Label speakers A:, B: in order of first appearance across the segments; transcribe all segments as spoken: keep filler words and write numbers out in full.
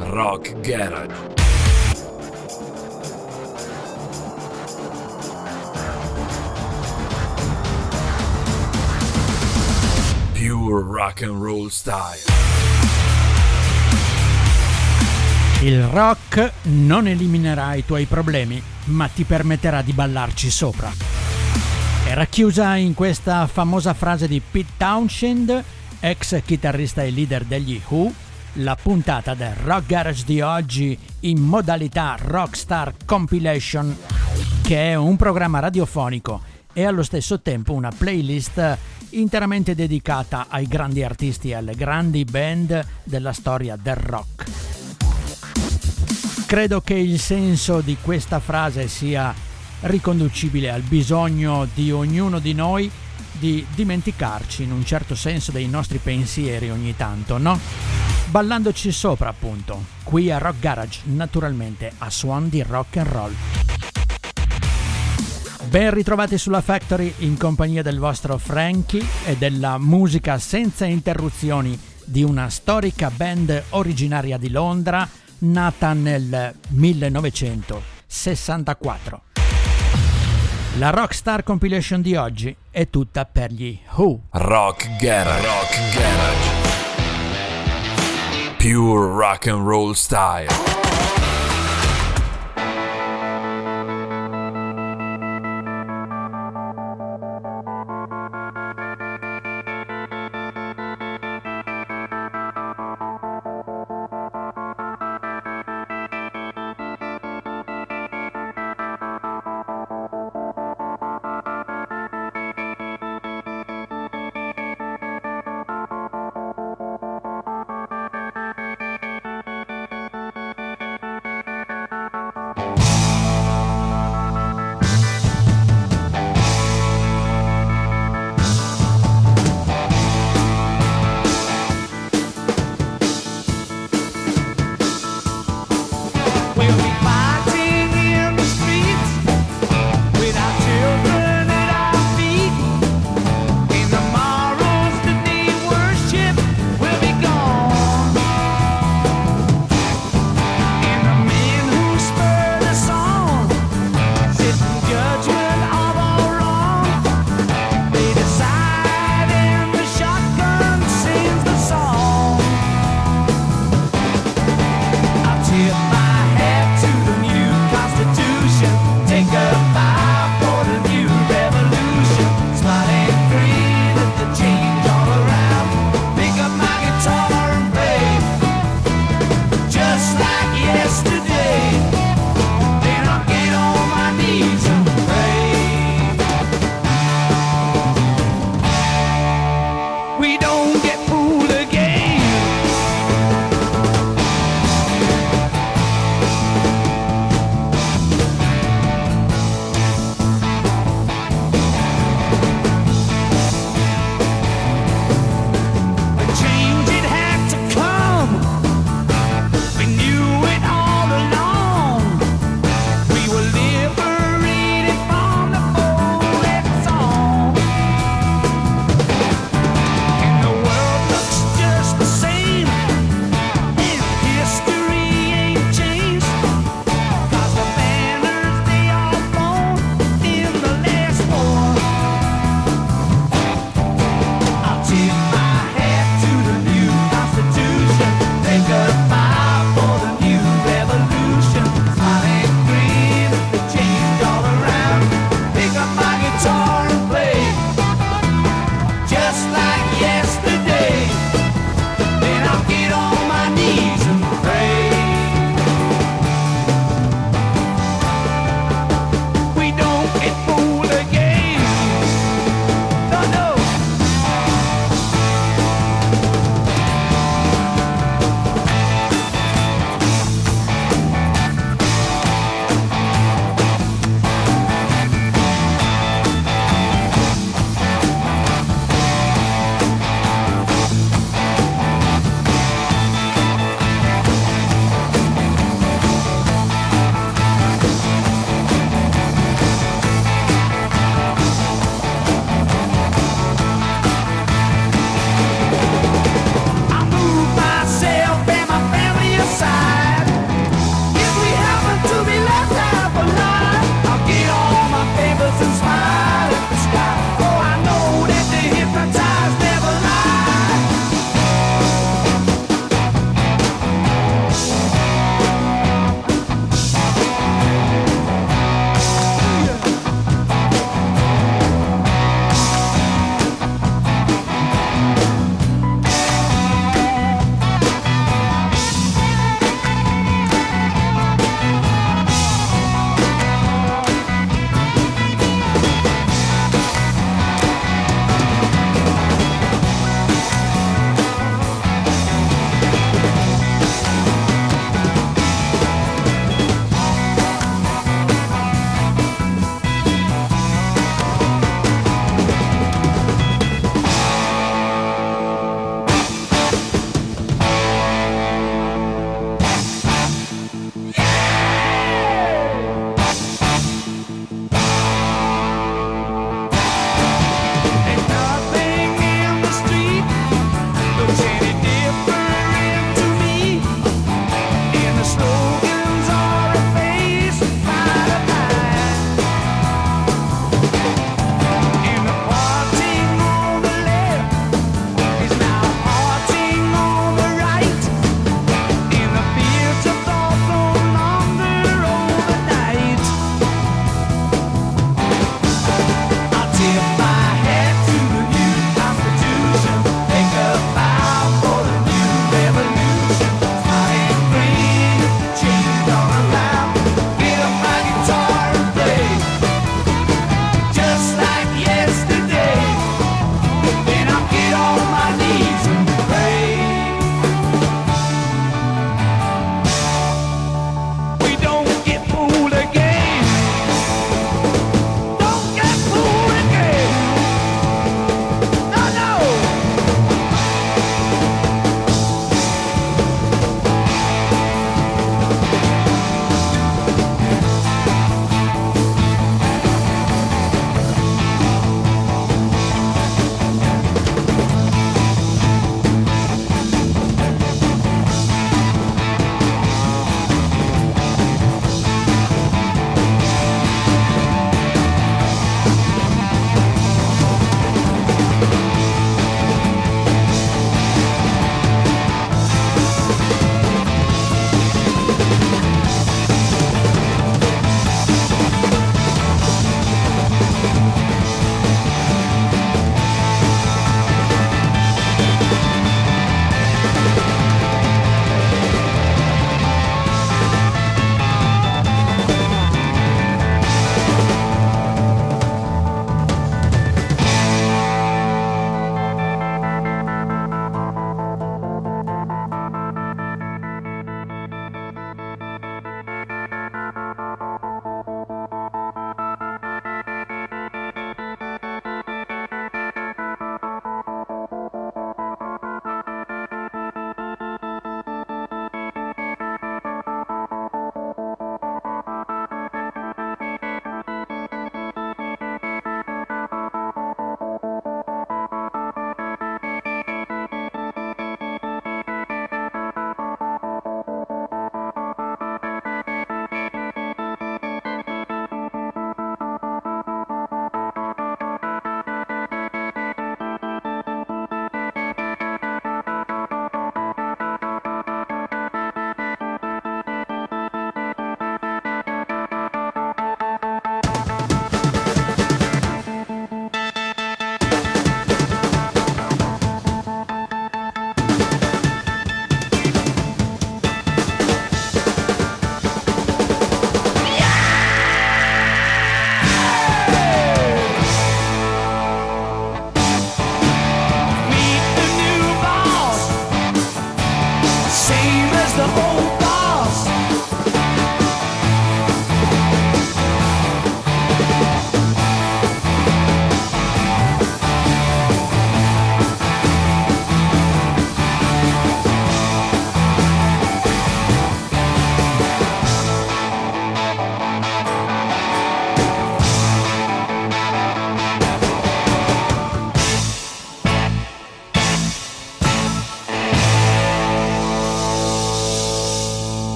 A: Rock Garage. Pure rock and roll style.
B: Il rock non eliminerà i tuoi problemi, ma ti permetterà di ballarci sopra. È racchiusa in questa famosa frase di Pete Townshend, ex chitarrista e leader degli Who, la puntata del Rock Garage di oggi in modalità Rockstar Compilation, che è un programma radiofonico e allo stesso tempo una playlist interamente dedicata ai grandi artisti e alle grandi band della storia del rock. Credo che il senso di questa frase sia riconducibile al bisogno di ognuno di noi di dimenticarci in un certo senso dei nostri pensieri ogni tanto, no? Ballandoci sopra, appunto, qui a Rock Garage, naturalmente a suon di rock and roll. Ben ritrovati sulla Factory in compagnia del vostro Frankie e della musica senza interruzioni di una storica band originaria di Londra nata nel millenovecentosessantaquattro. La Rockstar Compilation di oggi è tutta per gli Who.
A: Rock Garage. Rock Garage. Pure rock and roll style.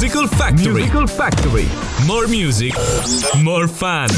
C: Musical Factory.
D: Musical Factory.
C: More music, more fun.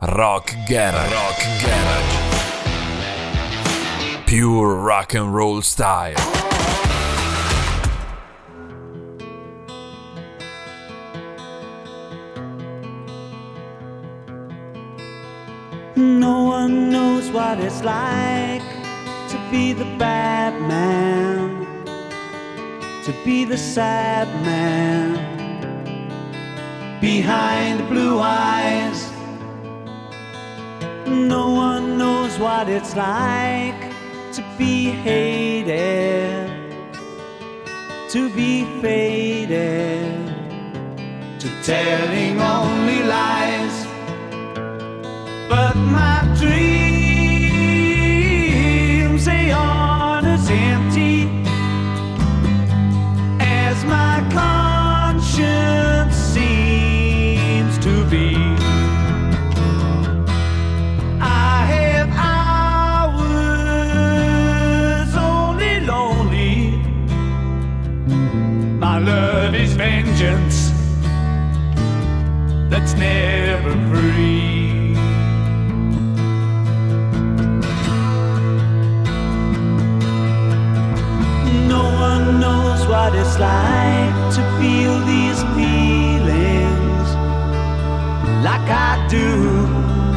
A: Rock Garage. Rock Garage. Pure rock and roll style.
D: No one knows what it's like to be the bad man, to be the sad man behind the blue eyes. No one knows what it's like to be hated, to be faded, to telling only lies. But my dreams, they aren't as empty as my conscience seems to be. I have hours only lonely. My love is vengeance that's never free. Knows what it's like to feel these feelings like I do,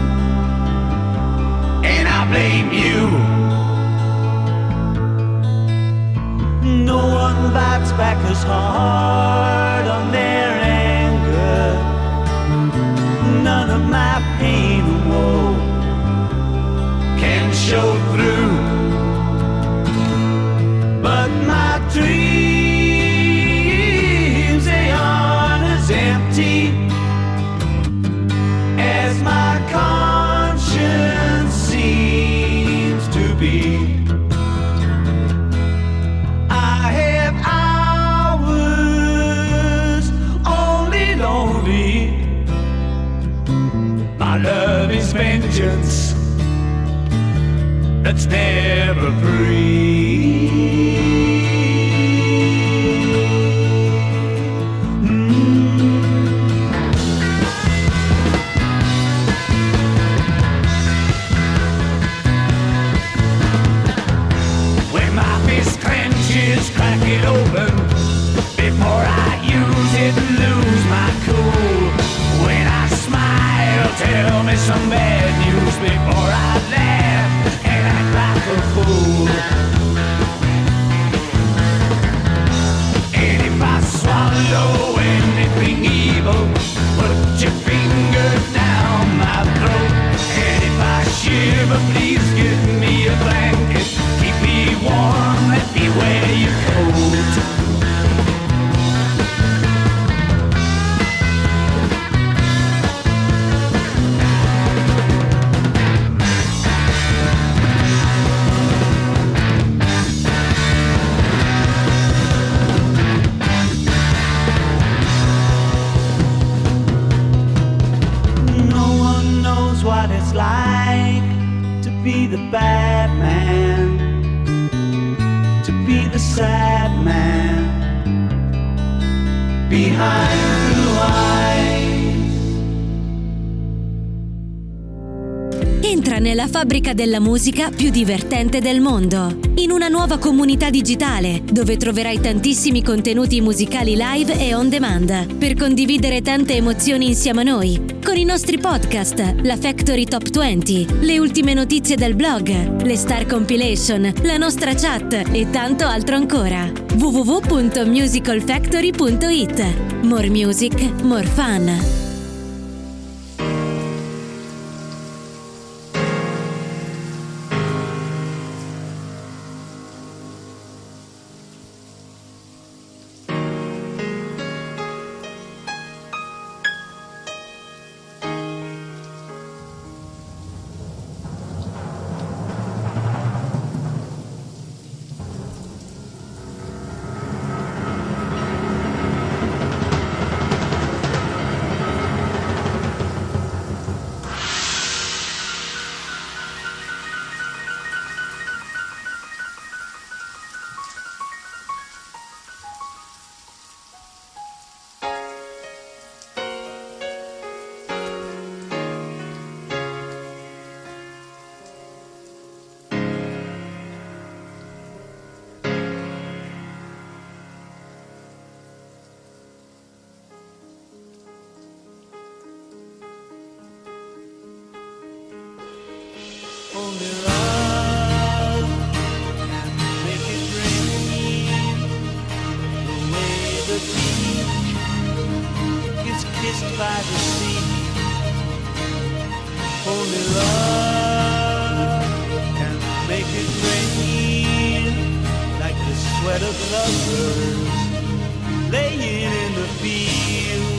D: and I blame you. No one bites back as hard on their anger. None of my pain and woe can show through. But my dreams, they aren't as empty as my conscience seems to be. I have hours only lonely. My love is vengeance that's never free. Crack it open before I use it and lose my cool. When I smile, tell me some bad news before I laugh and act like a fool. And if I swallow anything evil, put your finger down my throat. And if I shiver, please give me a blanket. Keep me warm, let me wear your coat. No one knows what it's like to be the bad man, to be the sad man behind blue eyes.
E: Entra nella fabbrica della musica più divertente del mondo, in una nuova comunità digitale dove troverai tantissimi contenuti musicali live e on demand per condividere tante emozioni insieme a noi, con i nostri podcast, la Factory Top venti, le ultime notizie del blog, le Star Compilation, la nostra chat e tanto altro ancora. w w w punto musical factory punto i t. More music, more fun.
D: Only love can make it rain the way the beach gets kissed by the sea. Only love can make it rain like the sweat of lovers laying in the fields.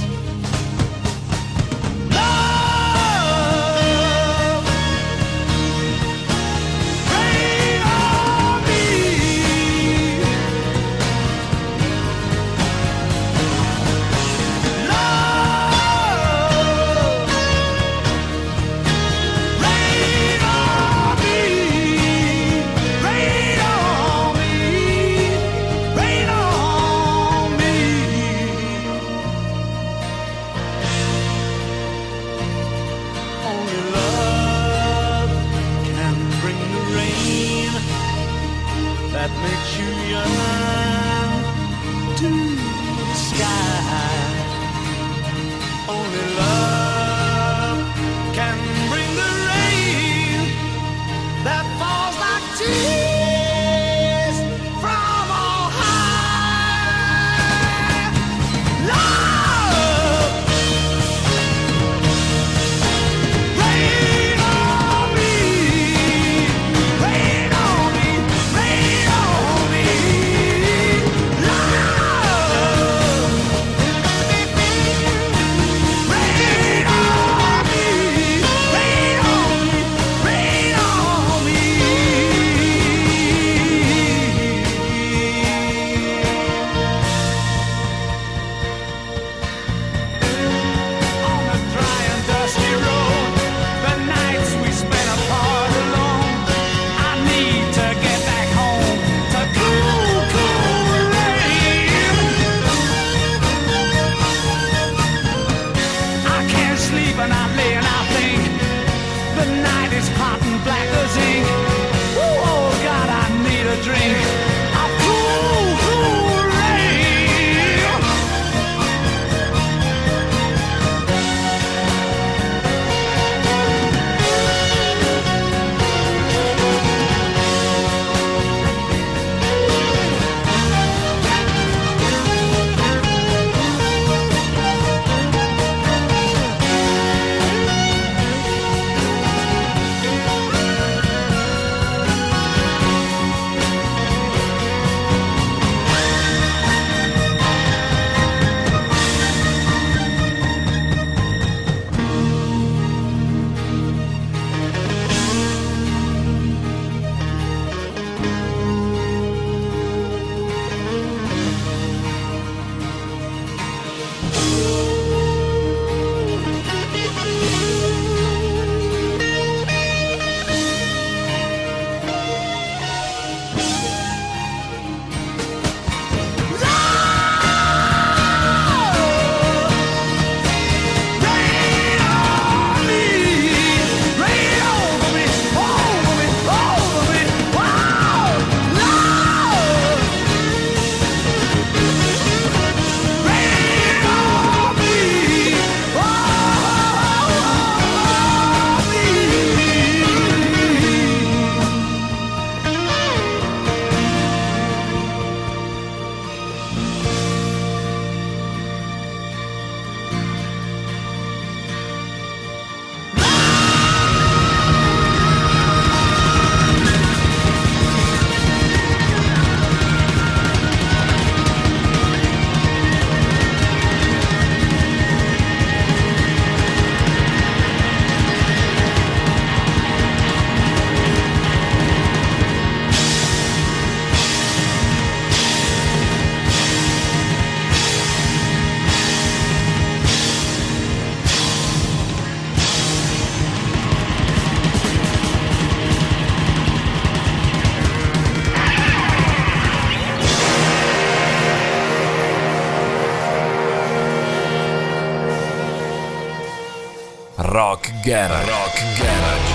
A: Rock Garage. Rock Garage.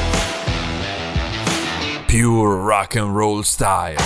A: Pure rock and roll style.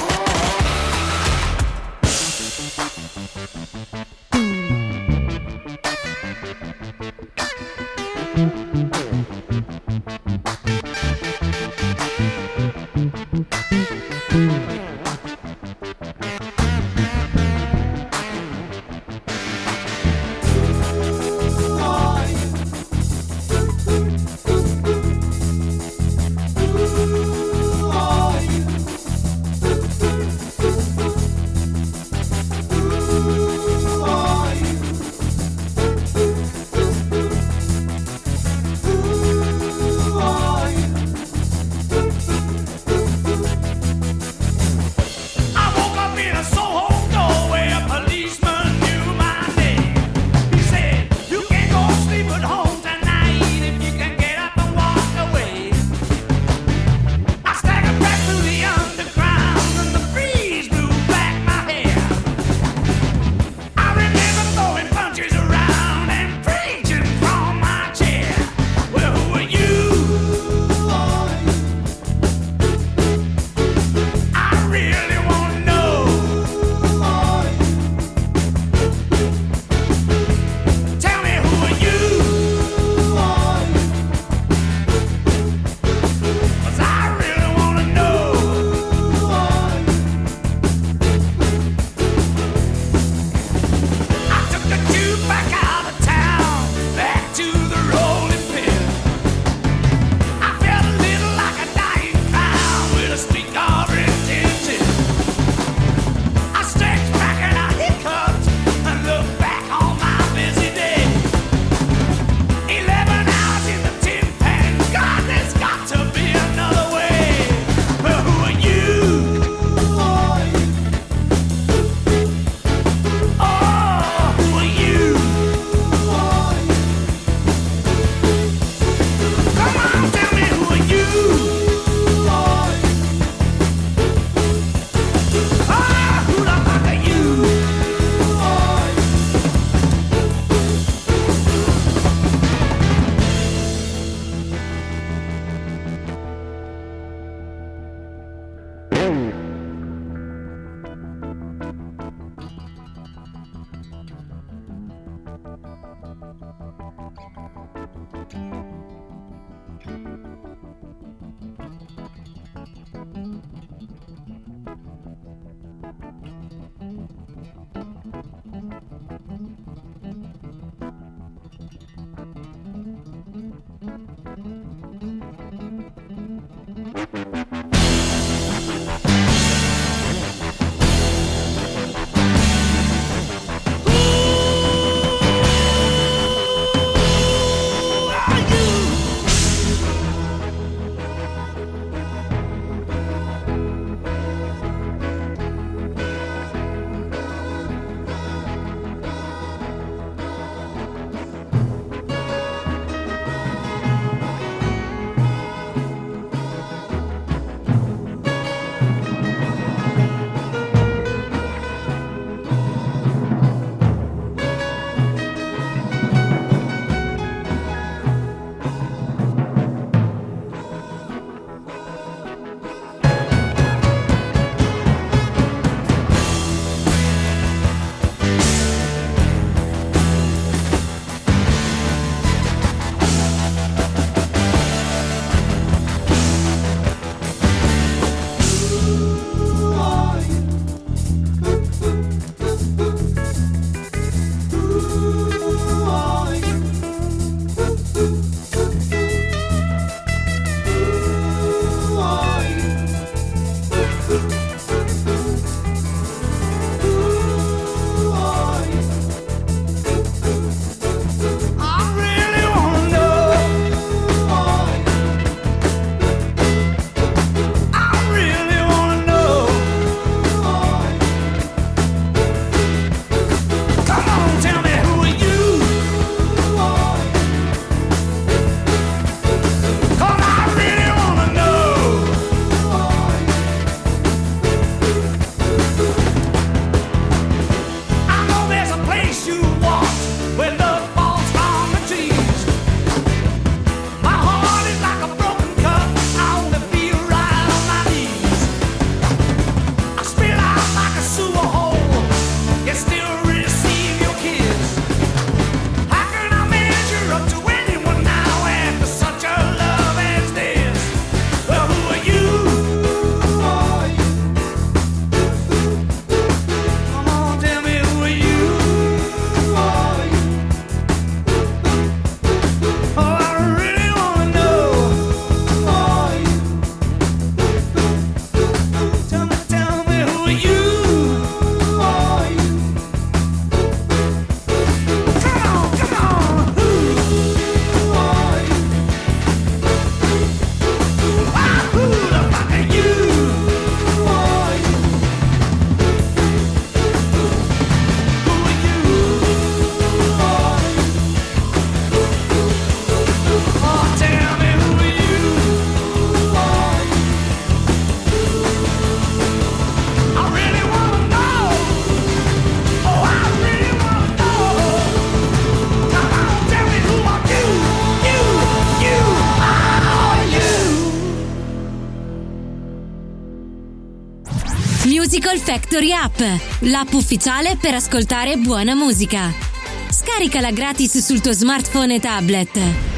E: Musical Factory App, l'app ufficiale per ascoltare buona musica. Scaricala gratis sul tuo smartphone e tablet.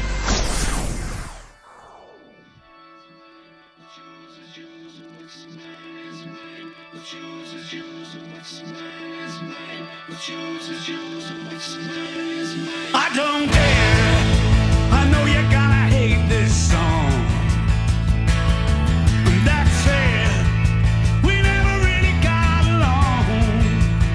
D: I don't care. I know you're gonna hate this song. That's fair. We never really got along.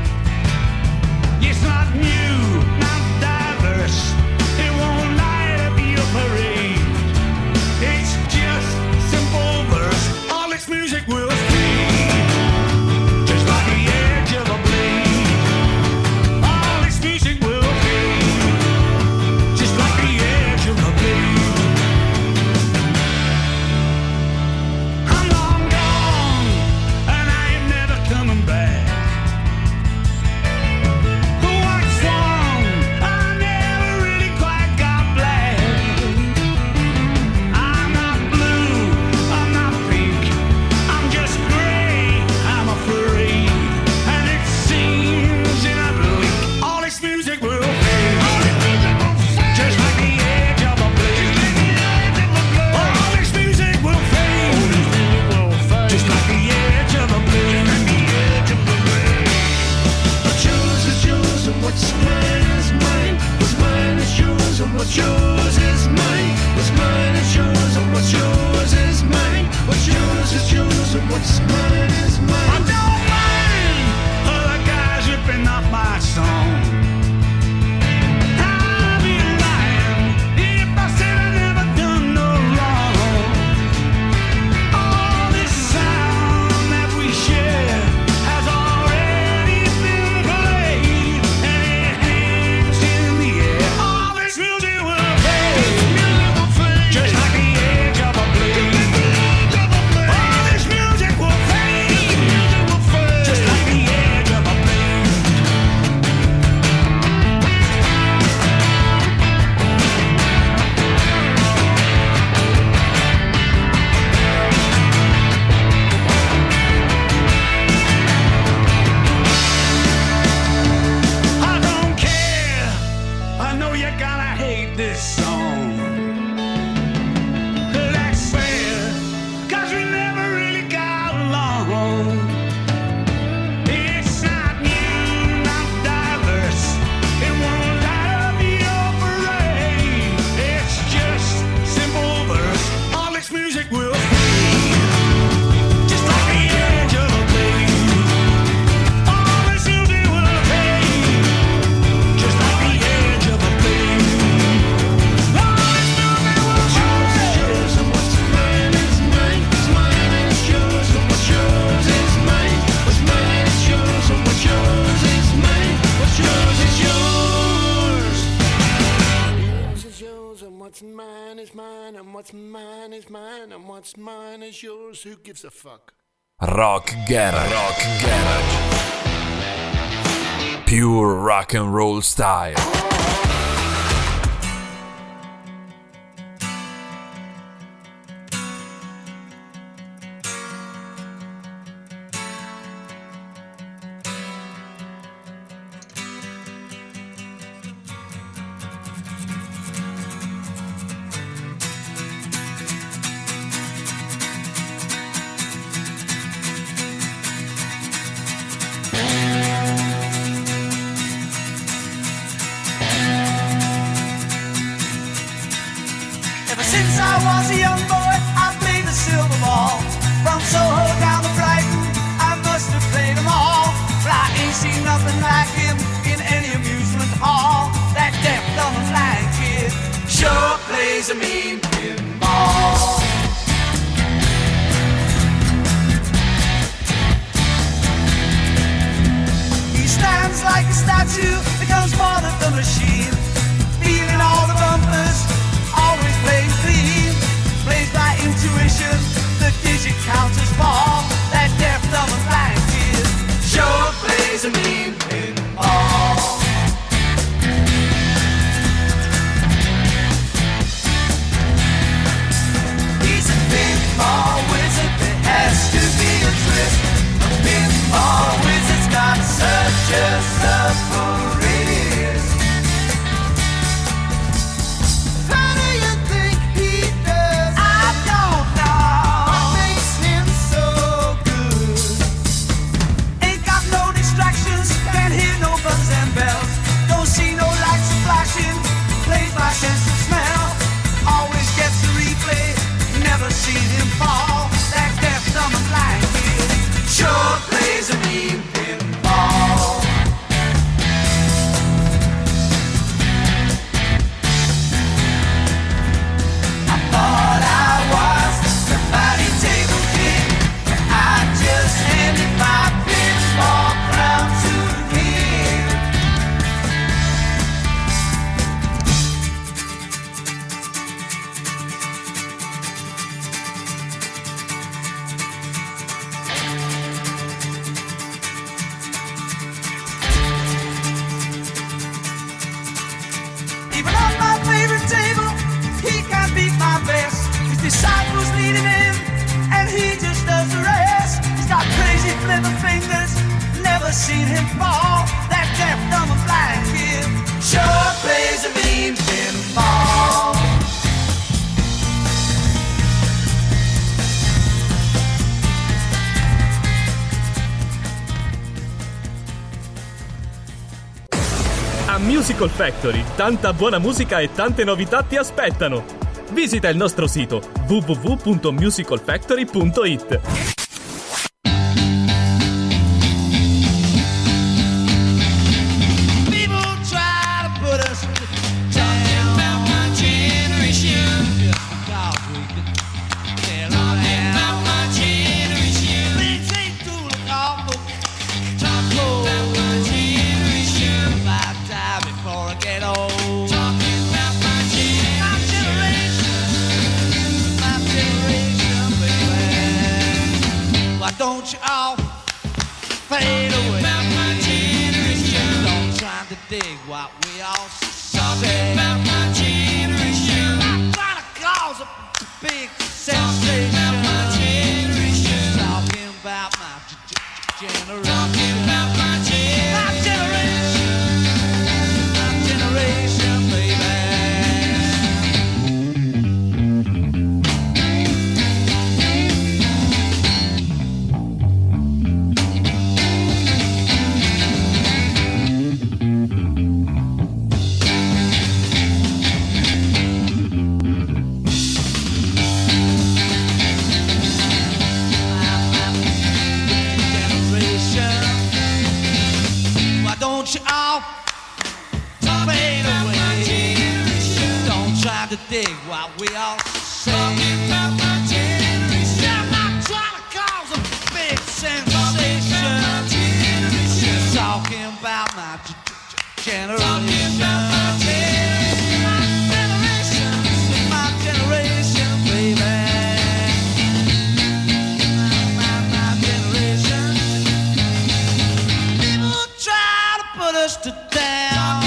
D: It's not new, not diverse. It won't light up your parade. It's just simple verse. All its music will fade, just like the edge of a blade. All its music will fade, just like the edge of a blade. I'm long gone, and I am never coming back. What's wrong? I never really quite got black. I'm not blue, I'm not pink, I'm just gray, I'm afraid. And it seems in a blink, all this music will fade, just like the edge of a blade. All this music will fade, just like the edge of a blade. What's yours is yours, and what's mine is mine. What's mine is yours, and what's yours is mine. What's mine is yours, and what's yours is mine. What's yours is yours, and what's mine is mine. I don't mind other guys ripping off my song. I'd be lying if I said I never done no wrong. All this sound that we share has already been played, and it hangs in the air. All this music will fade, just like the edge of a blade. All this music will fade, just like the edge of a blade. I don't care. I know you're gonna hate this song. That's fair, 'cause we never really got along. It's not new, not diverse. It won't light up your parade. It's just simple verse. All its music will fade, just like the edge of a blade. All this music will fade, just like the edge of a blade. All this music will fade. Yours and what's mine is mine. What's mine is yours, and what's yours is mine. What's mine is yours, and what's yours is mine. What's yours is yours. Yours is yours, and what's mine is mine, and what's mine is mine, and what's mine is yours. Who gives a fuck?
A: Rock Garage. Rock Garage. Pure rock and roll style.
F: Ever since I was a young boy, I played the silver ball. From Soho down to Brighton, I must have played them all. But I ain't seen nothing like him in any amusement hall. That deaf, dumb, and blind kid sure plays a mean pinball. He stands like a statue, becomes part of the machine, feeling all the bumpers, always playing clean. Plays by intuition, the digit counters fall. That deaf, dumb, and blind kid sure plays a mean pinball. with the fingers, never seen him fall. That deaf, dumb, and blind kid sure plays a mean pinball.
C: A Musical Factory, tanta buona musica e tante novità ti aspettano. Visita il nostro sito w w w punto musical factory punto i t.
F: Don't you all fade away? Don't try to dig what we all say. I'm trying to cause a big sensation. Talking about my generation. My generation. My generation, baby. Don't you all fade away? Don't try to dig what we all say. I'm not trying to cause a big sensation. Just talking about my generation. My generation, baby. My, my generation. People try to put us to down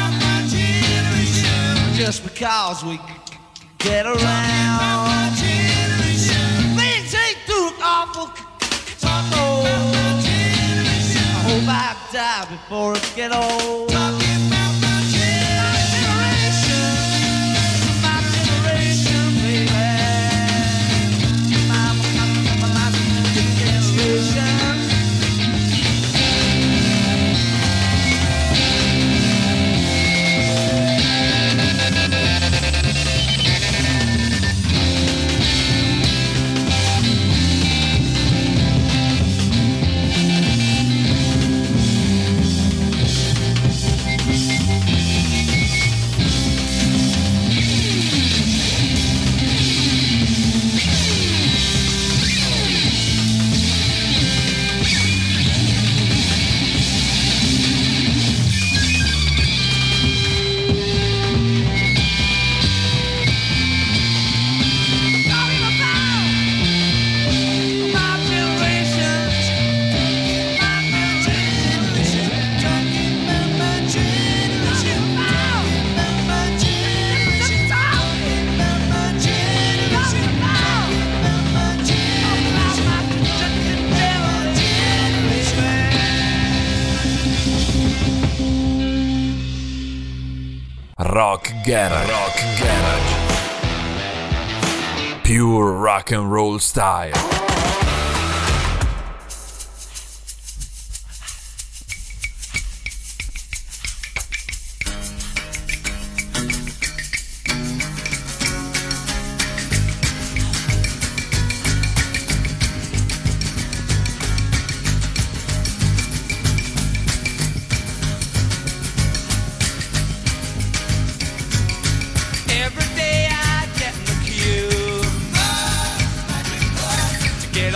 F: just because we get around. Things ain't too awful. Oh, I hope I die before it get old. My generation, my generation, baby. My, my, my, my generation.
A: Rock Garage. Rock Garage. Pure rock and roll style.
F: Every day I get in the queue to get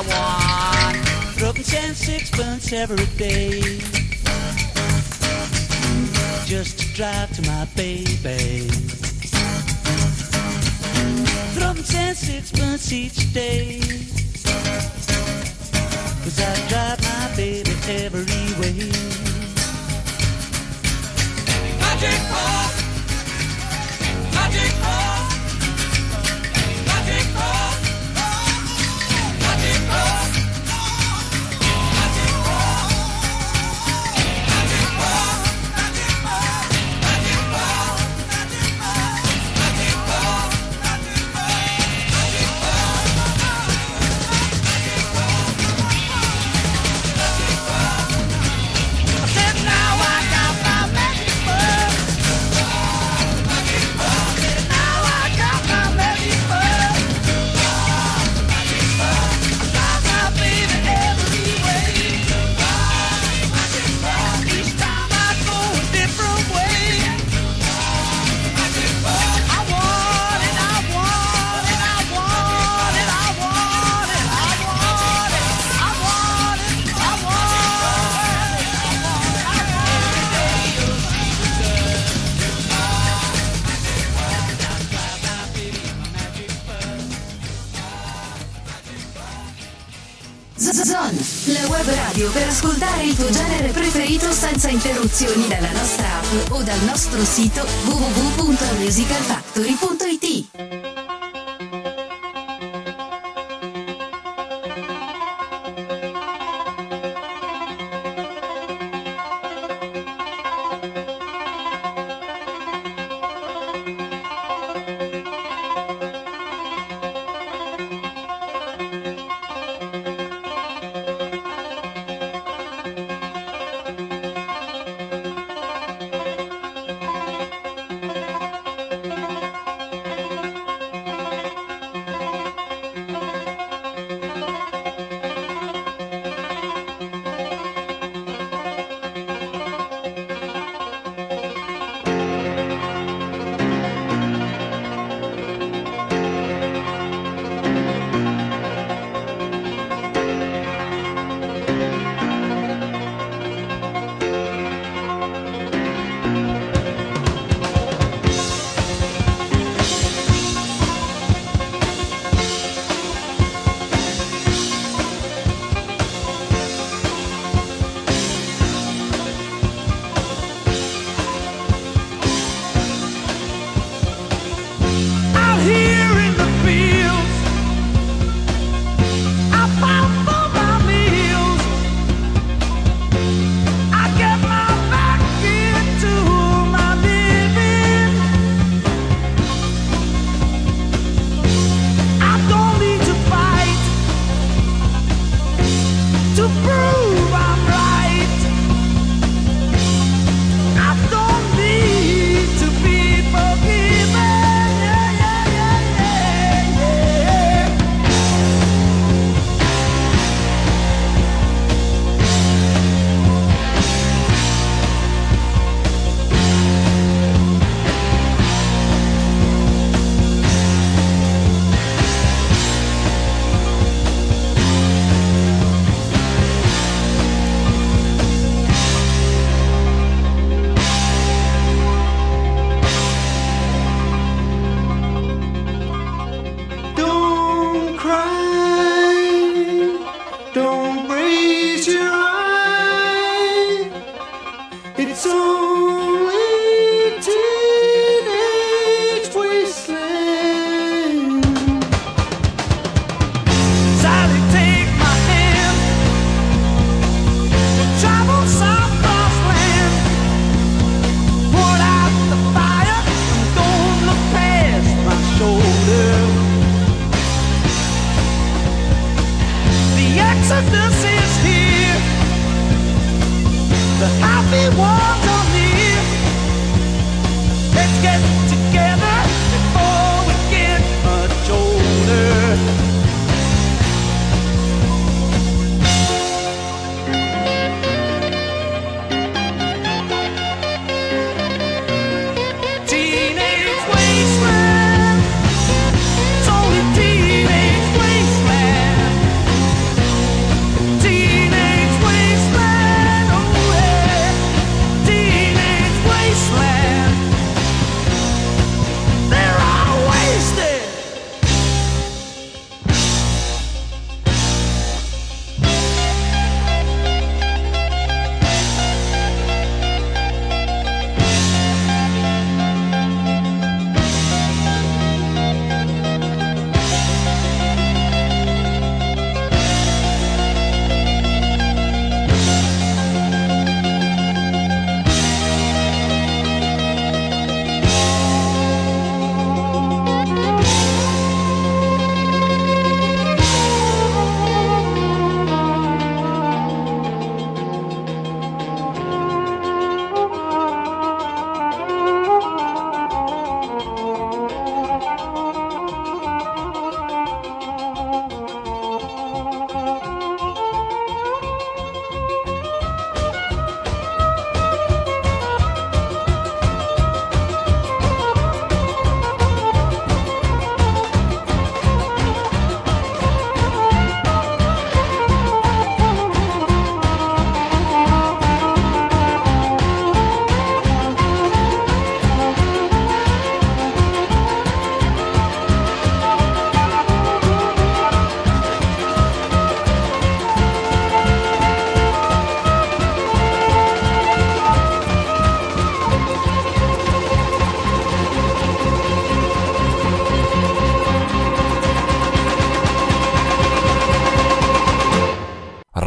F: I want. Rubbing and sixpence every day, just to drive to my baby. Rubbing and sixpence each day, 'cause I drive my baby every way. Magic Ball, Magic Ball, Magic Ball, Magic Ball.
E: Zone, la web radio per ascoltare il tuo genere preferito senza interruzioni dalla nostra app o dal nostro sito w w w punto musical factory punto i t.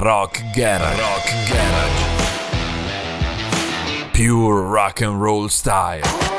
A: Rock Garage. Rock Garage. Pure rock and roll style.